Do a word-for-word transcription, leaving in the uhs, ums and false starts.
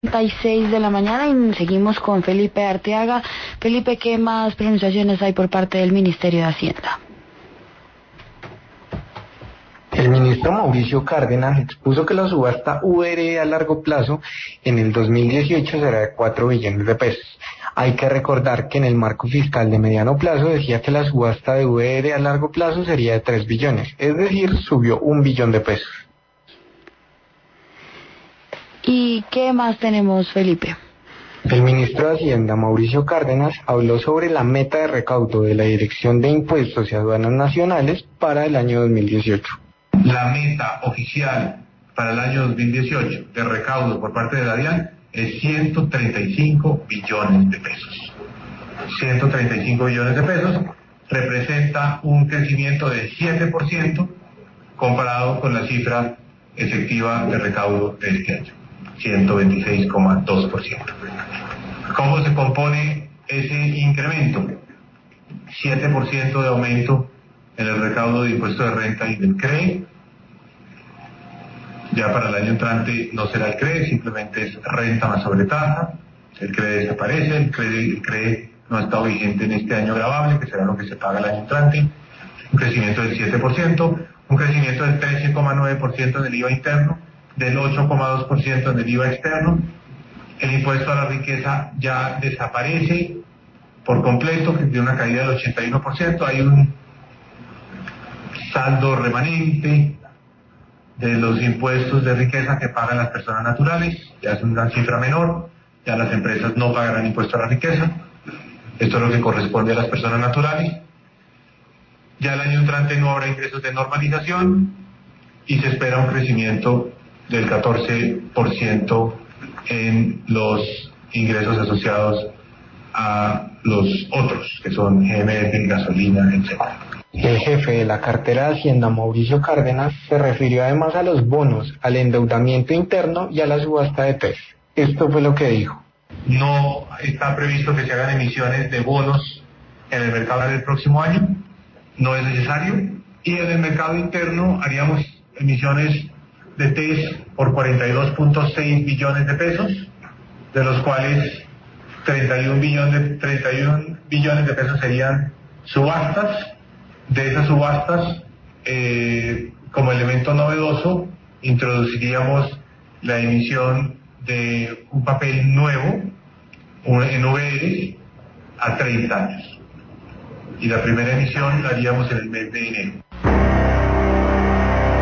treinta y seis de la mañana y seguimos con Felipe Arteaga. Felipe, ¿qué más pronunciaciones hay por parte del Ministerio de Hacienda? El ministro Mauricio Cárdenas expuso que la subasta U R a largo plazo en el dos mil dieciocho será de cuatro billones de pesos. Hay que recordar que en el marco fiscal de mediano plazo decía que la subasta de U R a largo plazo sería de tres billones, es decir, subió un billón de pesos. ¿Y qué más tenemos, Felipe? El ministro de Hacienda, Mauricio Cárdenas, habló sobre la meta de recaudo de la Dirección de Impuestos y Aduanas Nacionales para el año dos mil dieciocho. La meta oficial para el año dos mil dieciocho de recaudo por parte de la DIAN es ciento treinta y cinco billones de pesos. ciento treinta y cinco billones de pesos representa un crecimiento de siete por ciento comparado con la cifra efectiva de recaudo de este año, ciento veintiséis coma dos por ciento. ¿Cómo se compone ese incremento? siete por ciento de aumento en el recaudo de impuestos de renta y del C R E. Ya para el año entrante no será el C R E, simplemente es renta más sobretasa. El C R E desaparece, el C R E, el C R E no ha estado vigente en este año gravable, que será lo que se paga el año entrante. Un crecimiento del siete por ciento, un crecimiento del trece coma nueve por ciento en el I V A interno, del ocho coma dos por ciento en el I V A externo. El impuesto a la riqueza ya desaparece por completo, que tiene una caída del ochenta y uno por ciento. Hay un saldo remanente de los impuestos de riqueza que pagan las personas naturales, ya es una cifra menor, ya las empresas no pagarán impuesto a la riqueza, esto es lo que corresponde a las personas naturales. Ya el año entrante no habrá ingresos de normalización y se espera un crecimiento del catorce por ciento en los ingresos asociados a los otros, que son G M F, gasolina, etcétera. El jefe de la cartera de Hacienda, Mauricio Cárdenas, se refirió además a los bonos, al endeudamiento interno y a la subasta de T E S. Esto fue lo que dijo. No está previsto que se hagan emisiones de bonos en el mercado del próximo año, no es necesario. Y en el mercado interno haríamos emisiones de T E S por cuarenta y dos punto seis billones de pesos, de los cuales treinta y un billones de, treinta y un billones de pesos serían subastas. De esas subastas, eh, como elemento novedoso, introduciríamos la emisión de un papel nuevo un, en V R a treinta años. Y la primera emisión la haríamos en el mes de enero.